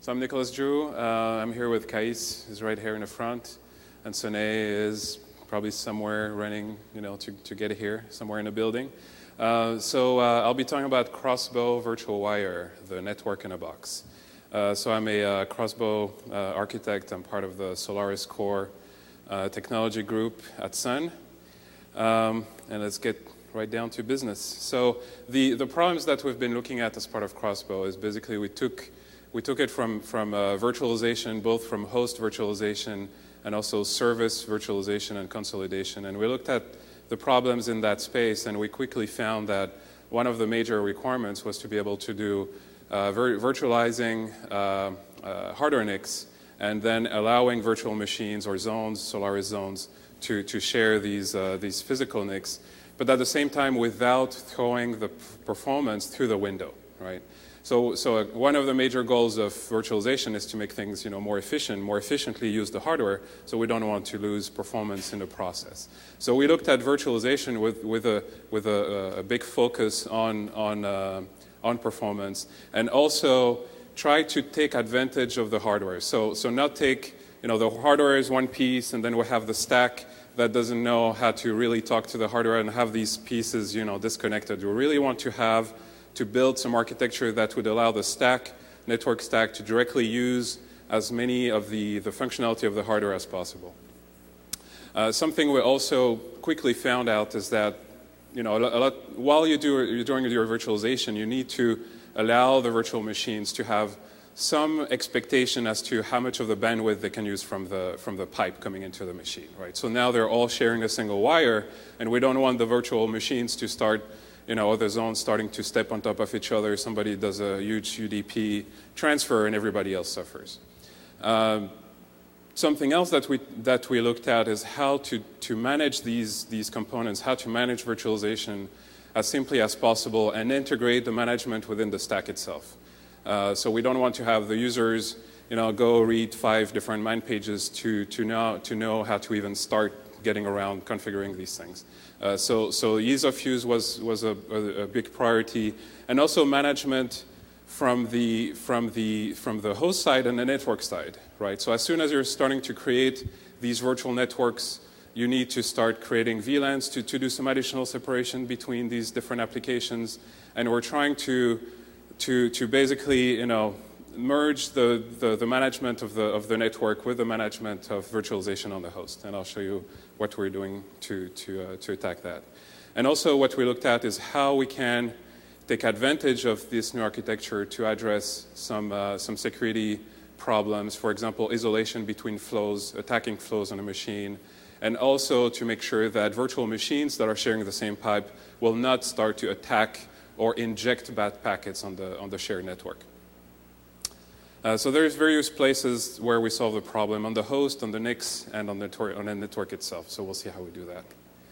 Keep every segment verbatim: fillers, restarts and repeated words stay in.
So I'm Nicholas Drew. Uh, I'm here with Kais, who's right here in the front, and Sone is probably somewhere running, you know, to, to get here, somewhere in the building. Uh, so uh, I'll be talking about Crossbow Virtual Wire, the network in a box. Uh, so I'm a uh, Crossbow uh, architect. I'm part of the Solaris Core uh, technology group at Sun. Um, and let's get right down to business. So the, the problems that we've been looking at as part of Crossbow is basically we took We took it from, from uh, virtualization, both from host virtualization and also service virtualization and consolidation. And we looked at the problems in that space, and we quickly found that one of the major requirements was to be able to do uh, vir virtualizing uh, uh, hardware N I Cs and then allowing virtual machines or zones, Solaris zones, to, to share these, uh, these physical N I Cs, but at the same time without throwing the performance through the window, right? So, so one of the major goals of virtualization is to make things, you know, more efficient, more efficiently use the hardware, so we don't want to lose performance in the process. So we looked at virtualization with, with, a, with a, a big focus on, on, uh, on performance, and also try to take advantage of the hardware. So, so not take, you know, the hardware is one piece, and then we have the stack that doesn't know how to really talk to the hardware and have these pieces, you know, disconnected. We really want to have to build some architecture that would allow the stack, network stack, to directly use as many of the, the functionality of the hardware as possible. Uh, something we also quickly found out is that, you know, a lot, while you do, you're doing your virtualization, you need to allow the virtual machines to have some expectation as to how much of the bandwidth they can use from the, from the pipe coming into the machine, right? So now they're all sharing a single wire, and we don't want the virtual machines to start, you know, other zones starting to step on top of each other. Somebody does a huge U D P transfer and everybody else suffers. Um, something else that we, that we looked at is how to, to manage these, these components, how to manage virtualization as simply as possible and integrate the management within the stack itself. Uh, so we don't want to have the users, you know, go read five different man pages to, to, know, to know how to even start getting around configuring these things. Uh, so, so ease of use was, was a, a, a big priority, and also management from the, from, the, from the host side and the network side, right? So as soon as you're starting to create these virtual networks, you need to start creating V LANs to, to do some additional separation between these different applications, and we're trying to, to, to basically, you know, merge the, the, the management of the, of the network with the management of virtualization on the host, and I'll show you what we're doing to, to, uh, to attack that. And also what we looked at is how we can take advantage of this new architecture to address some, uh, some security problems, for example, isolation between flows, attacking flows on a machine, and also to make sure that virtual machines that are sharing the same pipe will not start to attack or inject bad packets on the, on the shared network. Uh, so there's various places where we solve the problem, on the host, on the N I C, and on the, on the network itself. So we'll see how we do that.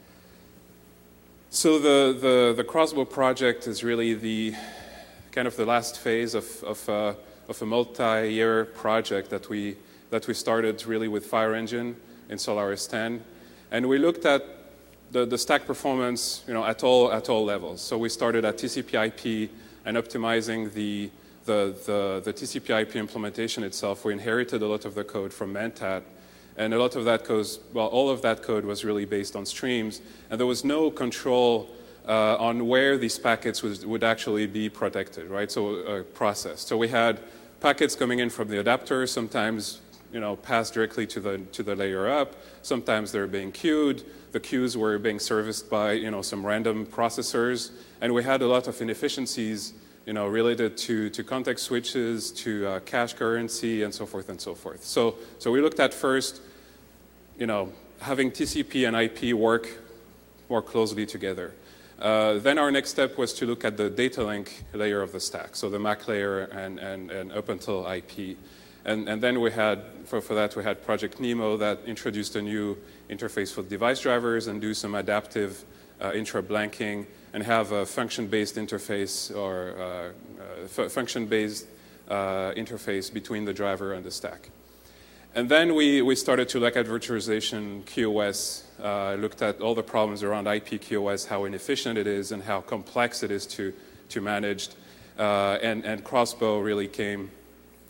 So the, the, the Crossbow project is really the kind of the last phase of, of, uh, of a multi-year project that we, that we started really with FireEngine in Solaris ten. And we looked at the, the stack performance, you know, at all, at all levels. So we started at T C P I P and optimizing the The, the, the T C P I P implementation itself. We inherited a lot of the code from Mantat, and a lot of that code, well, all of that code was really based on streams, and there was no control uh, on where these packets was, would actually be protected, right? So uh, processed. So we had packets coming in from the adapter, sometimes, you know, passed directly to the to the layer up. Sometimes they're being queued. The queues were being serviced by, you know, some random processors, and we had a lot of inefficiencies, you know, related to, to context switches, to uh, cache currency, and so forth and so forth. So, so we looked at first, you know, having T C P and I P work more closely together. Uh, then our next step was to look at the data link layer of the stack, so the M A C layer and, and, and up until I P. And, and then we had, for, for that, we had Project Nemo that introduced a new interface for device drivers and do some adaptive uh, intra-blanking, and have a function-based interface or uh, uh, function-based uh, interface between the driver and the stack. And then we, we started to look at virtualization Q o S, uh, looked at all the problems around I P Q o S, how inefficient it is and how complex it is to, to manage. Uh, and, and Crossbow really came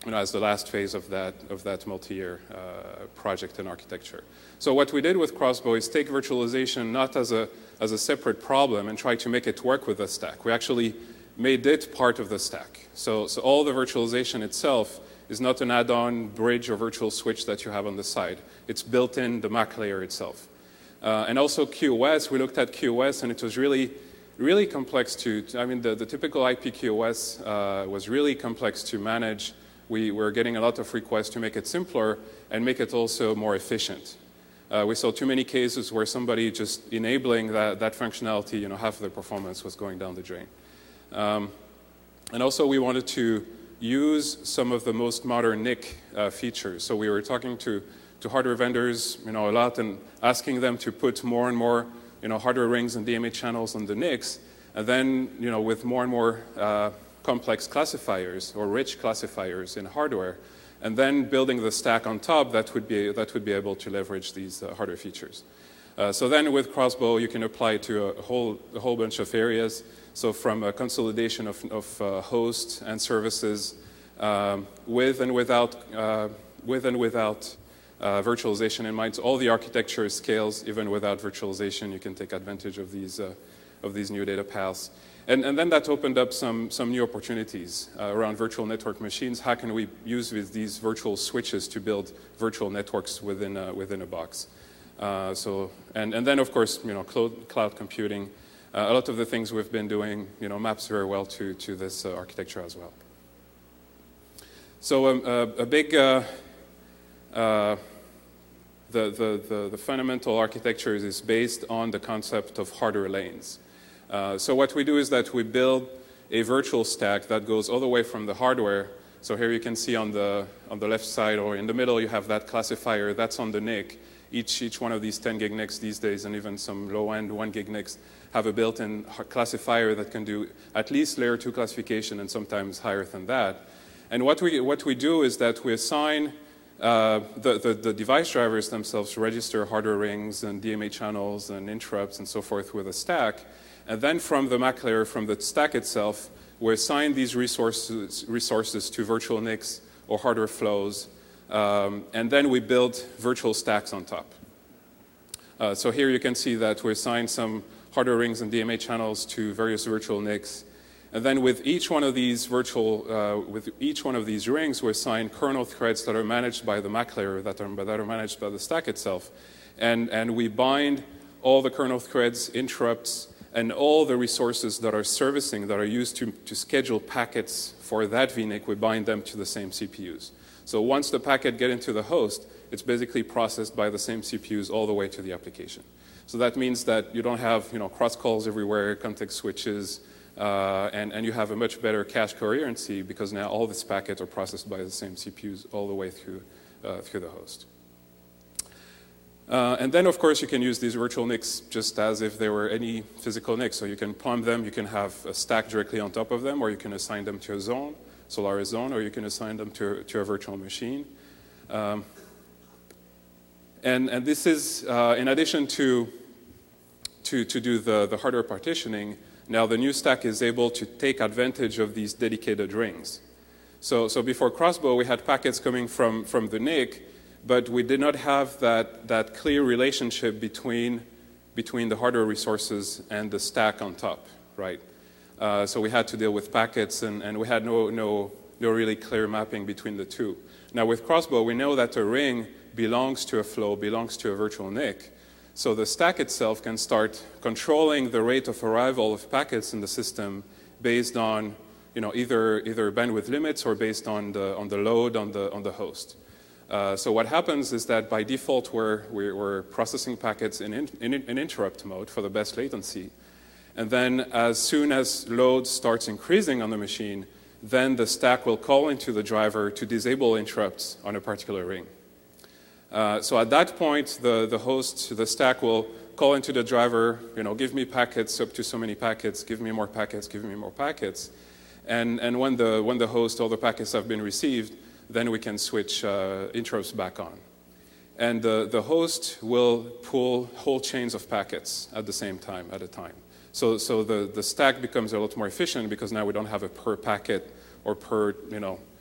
you know, as the last phase of that, of that multi-year uh, project and architecture. So what we did with Crossbow is take virtualization not as a, as a separate problem and try to make it work with the stack. We actually made it part of the stack. So, so all the virtualization itself is not an add-on bridge or virtual switch that you have on the side. It's built in the Mac layer itself. Uh, and also Q O S, we looked at Q O S, and it was really, really complex to, I mean, the, the typical I P Q O S uh, was really complex to manage. We were getting a lot of requests to make it simpler and make it also more efficient. Uh, we saw too many cases where somebody just enabling that, that functionality, you know, half of their performance was going down the drain. Um, and also we wanted to use some of the most modern N I C uh, features. So we were talking to, to hardware vendors, you know, a lot and asking them to put more and more, you know, hardware rings and D M A channels on the N I Cs. And then, you know, with more and more uh, complex classifiers or rich classifiers in hardware, and then building the stack on top that would be, that would be able to leverage these uh, hardware features. Uh, so then with Crossbow, you can apply it to a whole, a whole bunch of areas. So from a consolidation of, of uh, hosts and services um, with and without, uh, with and without uh, virtualization in mind. So all the architecture scales even without virtualization. You can take advantage of these, uh, of these new data paths. And, and then that opened up some, some new opportunities uh, around virtual network machines. How can we use with these virtual switches to build virtual networks within a, within a box? Uh, so, and, and then, of course, you know, cloud, cloud computing. Uh, a lot of the things we've been doing, you know, maps very well to, to this uh, architecture as well. So um, uh, a big, uh, uh, the, the, the, the fundamental architecture is based on the concept of hardware lanes. Uh, so what we do is that we build a virtual stack that goes all the way from the hardware. So here you can see on the, on the left side or in the middle you have that classifier that's on the N I C. Each, each one of these ten gig N I Cs these days, and even some low-end one gig N I Cs, have a built-in classifier that can do at least layer two classification and sometimes higher than that. And what we, what we do is that we assign uh, the, the, the device drivers themselves register hardware rings and D M A channels and interrupts and so forth with a stack. And then from the Mac layer, from the stack itself, we assign these resources, resources to virtual N I Cs or hardware flows. Um, and then we build virtual stacks on top. Uh, so here you can see that we assign some hardware rings and D M A channels to various virtual N I Cs. And then with each one of these virtual, uh, with each one of these rings, we assign kernel threads that are managed by the Mac layer, that are, that are managed by the stack itself. And, and we bind all the kernel threads, interrupts, and all the resources that are servicing, that are used to, to schedule packets for that V N I C, we bind them to the same C P Us. So once the packet gets into the host, it's basically processed by the same C P Us all the way to the application. So that means that you don't have, you know, cross calls everywhere, context switches, uh, and, and you have a much better cache coherency because now all these packets are processed by the same C P Us all the way through, uh, through the host. Uh, and then, of course, you can use these virtual N I Cs just as if they were any physical N I C. So you can plumb them, you can have a stack directly on top of them, or you can assign them to a zone, Solaris zone, or you can assign them to, to a virtual machine. Um, and, and this is, uh, in addition to, to, to do the, the hardware partitioning, now the new stack is able to take advantage of these dedicated rings. So, so before Crossbow, we had packets coming from, from the N I C, but we did not have that, that clear relationship between, between the hardware resources and the stack on top, right? Uh, so we had to deal with packets, and, and we had no, no, no really clear mapping between the two. Now with Crossbow, we know that a ring belongs to a flow, belongs to a virtual N I C. So the stack itself can start controlling the rate of arrival of packets in the system based on, you know, either, either bandwidth limits or based on the, on the load on the, on the host. Uh, so what happens is that by default we're, we're processing packets in, in, in interrupt mode for the best latency. And then as soon as load starts increasing on the machine, then the stack will call into the driver to disable interrupts on a particular ring. Uh, so at that point, the, the host, the stack will call into the driver, you know, give me packets up to so many packets, give me more packets, give me more packets. And, and when, the, when the host, all the packets have been received, then we can switch uh, interrupts back on. And the, the host will pull whole chains of packets at the same time, at a time. So, so the, the stack becomes a lot more efficient because now we don't have a per packet or per, you know,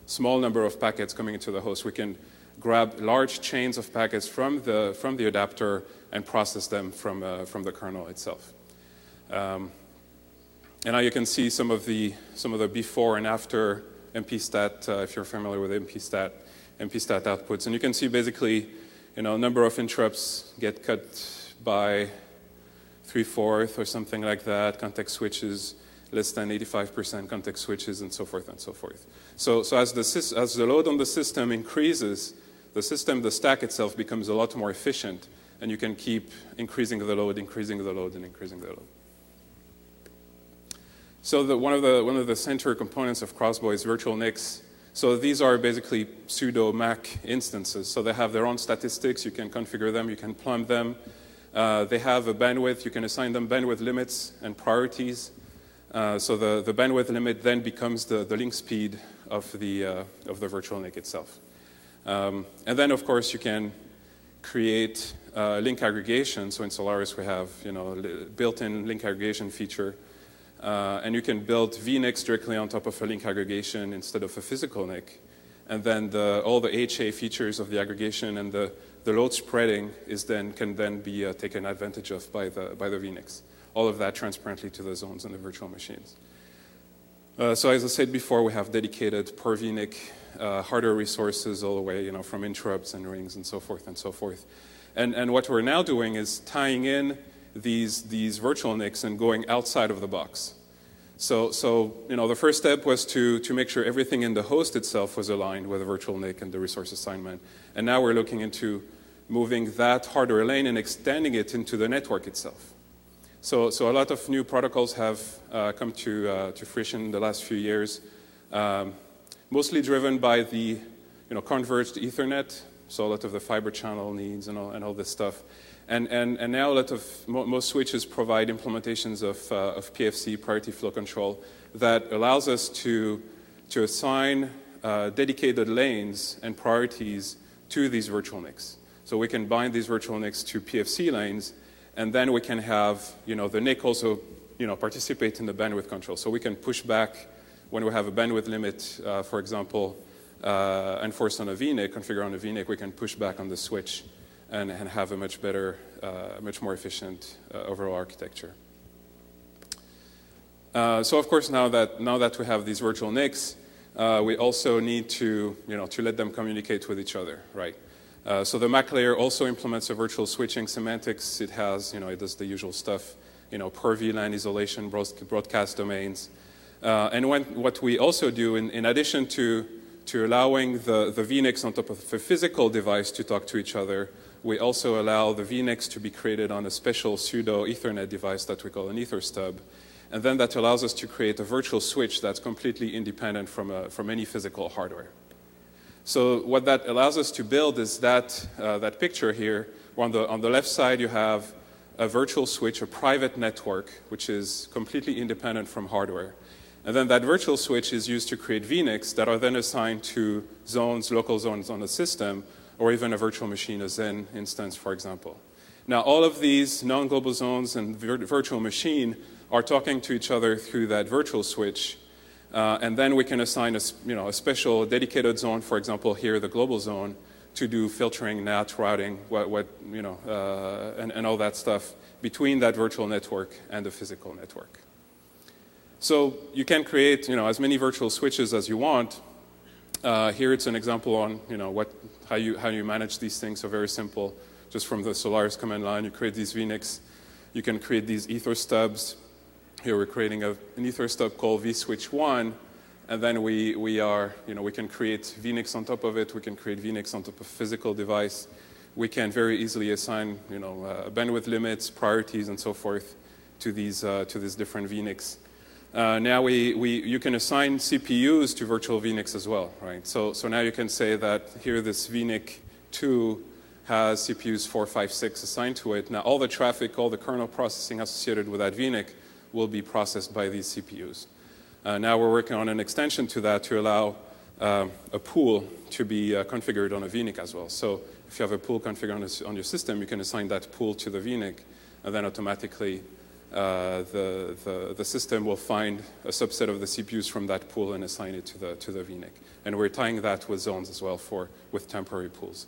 small number of packets coming into the host. We can grab large chains of packets from the, from the adapter and process them from, uh, from the kernel itself. Um, and now you can see some of the, some of the before and after M P stat, uh, if you're familiar with M P stat, M P stat outputs. And you can see basically, you know, a number of interrupts get cut by three-fourths or something like that, context switches, less than eighty-five percent context switches, and so forth and so forth. So, so as, the, as the load on the system increases, the system, the stack itself becomes a lot more efficient, and you can keep increasing the load, increasing the load, and increasing the load. So the, one, of the, one of the center components of Crossbow is virtual N I Cs. So these are basically pseudo Mac instances. So they have their own statistics. You can configure them. You can plumb them. Uh, they have a bandwidth. You can assign them bandwidth limits and priorities. Uh, so the, the bandwidth limit then becomes the, the link speed of the, uh, of the virtual N I C itself. Um, and then, of course, you can create uh, link aggregation. So in Solaris, we have, you know, built-in link aggregation feature. Uh, and you can build V N I Cs directly on top of a link aggregation instead of a physical N I C. And then the, all the H A features of the aggregation and the, the load spreading is then, can then be uh, taken advantage of by the, by the V N I Cs. All of that transparently to the zones and the virtual machines. Uh, so as I said before, we have dedicated per V N I C uh, hardware resources all the way, you know, from interrupts and rings and so forth and so forth. And, and what we're now doing is tying in these, these virtual N I Cs and going outside of the box. So, so you know, the first step was to, to make sure everything in the host itself was aligned with the virtual N I C and the resource assignment. And now we're looking into moving that hardware lane and extending it into the network itself. So, so a lot of new protocols have uh, come to, uh, to fruition in the last few years, um, mostly driven by the you know, converged Ethernet, so a lot of the fiber channel needs and all, and all this stuff. And, and, and now a lot of, mo most switches provide implementations of, uh, of P F C, priority flow control, that allows us to, to assign uh, dedicated lanes and priorities to these virtual N I Cs. So we can bind these virtual N I Cs to P F C lanes, and then we can have, you know, the N I C also, you know, participate in the bandwidth control. So we can push back when we have a bandwidth limit, uh, for example, uh, enforced on a V N I C, configured on a V N I C, we can push back on the switch and, and have a much better, uh, much more efficient uh, overall architecture. Uh, so of course, now that, now that we have these virtual N I Cs, uh, we also need to, you know, to let them communicate with each other, right? Uh, so the Mac layer also implements a virtual switching semantics. It has, you know, it does the usual stuff, you know, per V LAN isolation, broadcast domains. Uh, and when, what we also do, in, in addition to, to allowing the, the V N I Cs on top of a physical device to talk to each other, we also allow the V N I Cs to be created on a special pseudo Ethernet device that we call an EtherStub. And then that allows us to create a virtual switch that's completely independent from, a, from any physical hardware. So what that allows us to build is that, uh, that picture here. On the, on the left side, you have a virtual switch, a private network, which is completely independent from hardware. And then that virtual switch is used to create V N I Cs that are then assigned to zones, local zones on the system, or even a virtual machine, a Zen instance, for example. Now, all of these non-global zones and vir virtual machine are talking to each other through that virtual switch. Uh, and then we can assign a, you know, a special dedicated zone, for example, here, the global zone, to do filtering, N A T, routing, what, what, you know, uh, and, and all that stuff between that virtual network and the physical network. So you can create, you know, as many virtual switches as you want. Uh, here it's an example on, you know, what, how you, how you manage these things. So very simple, just from the Solaris command line, you create these V N I Cs. You can create these ether stubs. Here we're creating a, an ether stub called vSwitch one, and then we, we are, you know, we can create V N I Cs on top of it. We can create V N I Cs on top of a physical device. We can very easily assign, you know, uh, bandwidth limits, priorities, and so forth to these, uh, to these different V N I Cs. Uh, now we, we, you can assign C P Us to virtual V N I Cs as well, right? So, so now you can say that here this V N I C two has C P Us four, five, six assigned to it. Now all the traffic, all the kernel processing associated with that V N I C will be processed by these C P Us. Uh, now we're working on an extension to that to allow uh, a pool to be uh, configured on a V N I C as well. So if you have a pool configured on, a, on your system, you can assign that pool to the V N I C, and then automatically uh, the, the, the system will find a subset of the C P Us from that pool and assign it to the, to the V N I C. And we're tying that with zones as well for, with temporary pools.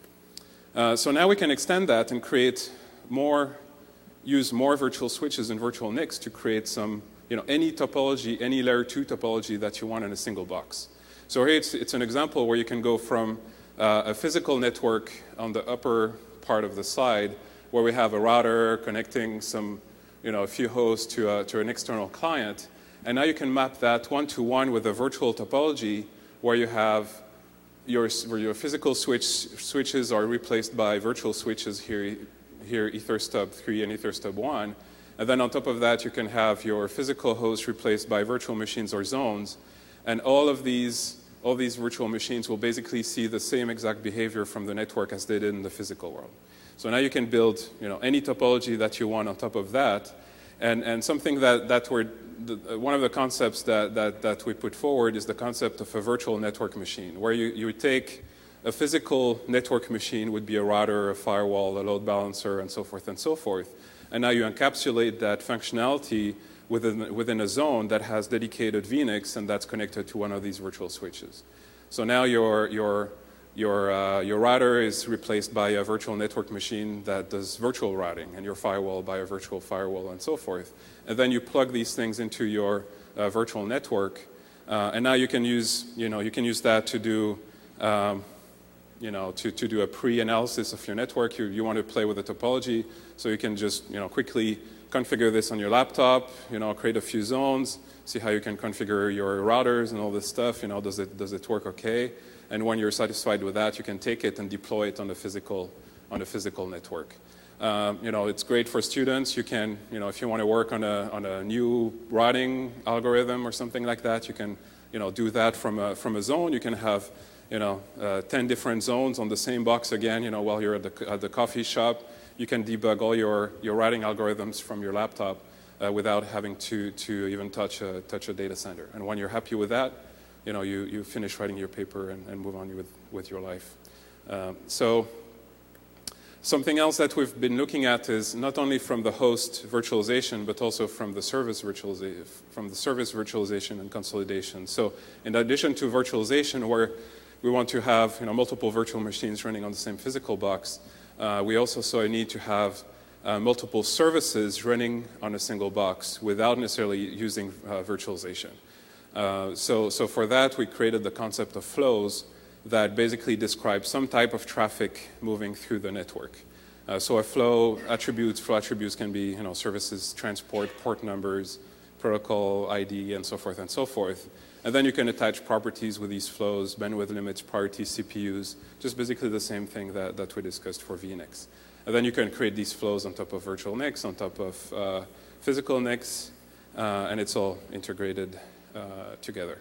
Uh, so now we can extend that and create more, use more virtual switches and virtual N I Cs to create some, you know, any topology, any layer two topology that you want in a single box. So here it's, it's an example where you can go from uh, a physical network on the upper part of the slide where we have a router connecting some, you know, a few hosts to, a, to an external client. And now you can map that one-to-one with a virtual topology where you have your, where your physical switch, switches are replaced by virtual switches here, here EtherStub three and EtherStub one. And then on top of that, you can have your physical hosts replaced by virtual machines or zones. And all of these, all these virtual machines will basically see the same exact behavior from the network as they did in the physical world. So now you can build, you know, any topology that you want on top of that. And, and something that, that we're, the, one of the concepts that, that, that we put forward is the concept of a virtual network machine, where you, you take a physical network machine would be a router, a firewall, a load balancer, and so forth and so forth. And now you encapsulate that functionality within, within a zone that has dedicated V N I Cs and that's connected to one of these virtual switches. So now your, your, your, uh, your router is replaced by a virtual network machine that does virtual routing, and your firewall by a virtual firewall, and so forth. And then you plug these things into your uh, virtual network, uh, and now you can use, you know, you can use that to do, um, you know, to, to do a pre-analysis of your network. You, you want to play with the topology, so you can just, you know, quickly configure this on your laptop, you know, create a few zones, see how you can configure your routers and all this stuff, you know, does it, does it work okay? And when you're satisfied with that, you can take it and deploy it on the physical, on the physical network. Um, you know, it's great for students. You can, you know, if you want to work on a, on a new routing algorithm or something like that, you can, you know, do that from a, from a zone. You can have, you know, uh, ten different zones on the same box again, you know, while you're at the, at the coffee shop. You can debug all your, your routing algorithms from your laptop uh, without having to, to even touch a, touch a data center. And when you're happy with that, you know, you, you finish writing your paper and, and move on with, with your life. Um, so something else that we've been looking at is not only from the host virtualization, but also from the service virtualization, from the service virtualization and consolidation. So in addition to virtualization, where we want to have, you know, multiple virtual machines running on the same physical box, uh, we also saw a need to have uh, multiple services running on a single box without necessarily using uh, virtualization. Uh, so, so for that, we created the concept of flows that basically describe some type of traffic moving through the network. Uh, so a flow attributes, flow attributes can be, you know, services, transport, port numbers, protocol I D, and so forth and so forth. And then you can attach properties with these flows, bandwidth limits, priority C P Us, just basically the same thing that, that we discussed for V N I Cs. And then you can create these flows on top of virtual N I Cs, on top of uh, physical N I Cs, uh, and it's all integrated Uh, together.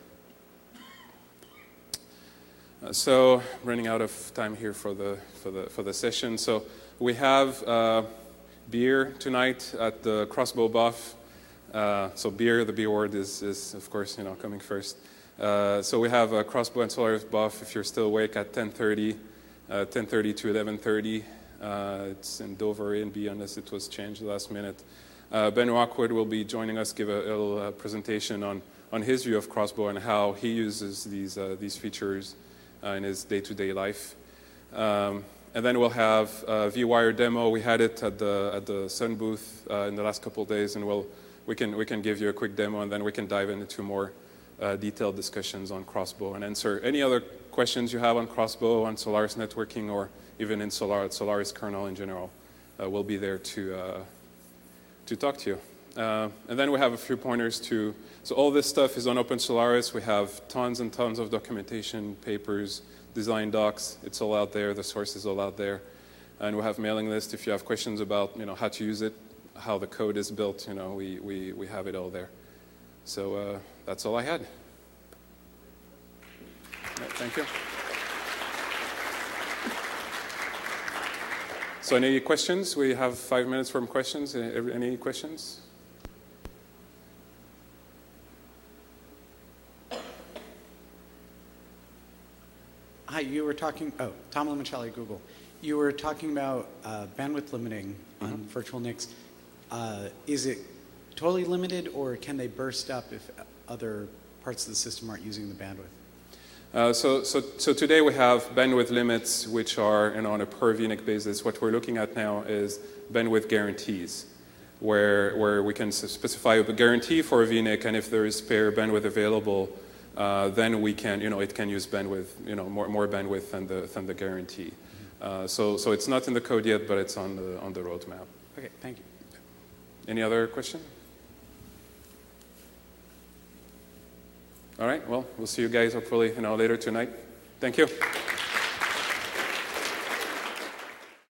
Uh, so, running out of time here for the for the for the session. So we have uh, beer tonight at the Crossbow Buff. Uh, so beer, the beer word is is of course, you know, coming first. Uh, so we have a Crossbow and Solaris Buff if you're still awake at ten thirty, uh, ten thirty to eleven thirty. Uh, it's in Dover A and B unless it was changed last minute. Uh, Ben Rockwood will be joining us, give a little uh, presentation on on his view of Crossbow and how he uses these, uh, these features uh, in his day-to-day life. Um, and then we'll have a vWire demo. We had it at the, at the Sun booth uh, in the last couple of days, and we'll, we, can, we can give you a quick demo, and then we can dive into more uh, detailed discussions on Crossbow and answer any other questions you have on Crossbow, on Solaris networking, or even in Solar, Solaris kernel in general. Uh, we'll be there to, uh, to talk to you. Uh, and then we have a few pointers to, so all this stuff is on Open Solaris. We have tons and tons of documentation, papers, design docs. It's all out there. The source is all out there. And we have mailing list. If you have questions about, you know, how to use it, how the code is built, you know, we, we, we have it all there. So uh, that's all I had. Right, thank you. So any questions? We have five minutes for questions. Any questions? Hi, you were talking, oh, Tom Limoncelli, Google. You were talking about uh, bandwidth limiting on mm-hmm. virtual N I Cs. Uh, is it totally limited, or can they burst up if other parts of the system aren't using the bandwidth? Uh, so, so, so today we have bandwidth limits which are, you know, on a per V N I C basis. What we're looking at now is bandwidth guarantees, where, where we can specify a guarantee for a V N I C, and if there is spare bandwidth available, uh, then we can, you know, it can use bandwidth, you know, more, more bandwidth than the, than the guarantee. Uh, so, so it's not in the code yet, but it's on the, on the roadmap. Okay, thank you. Any other question? All right, well, we'll see you guys hopefully, you know, later tonight. Thank you.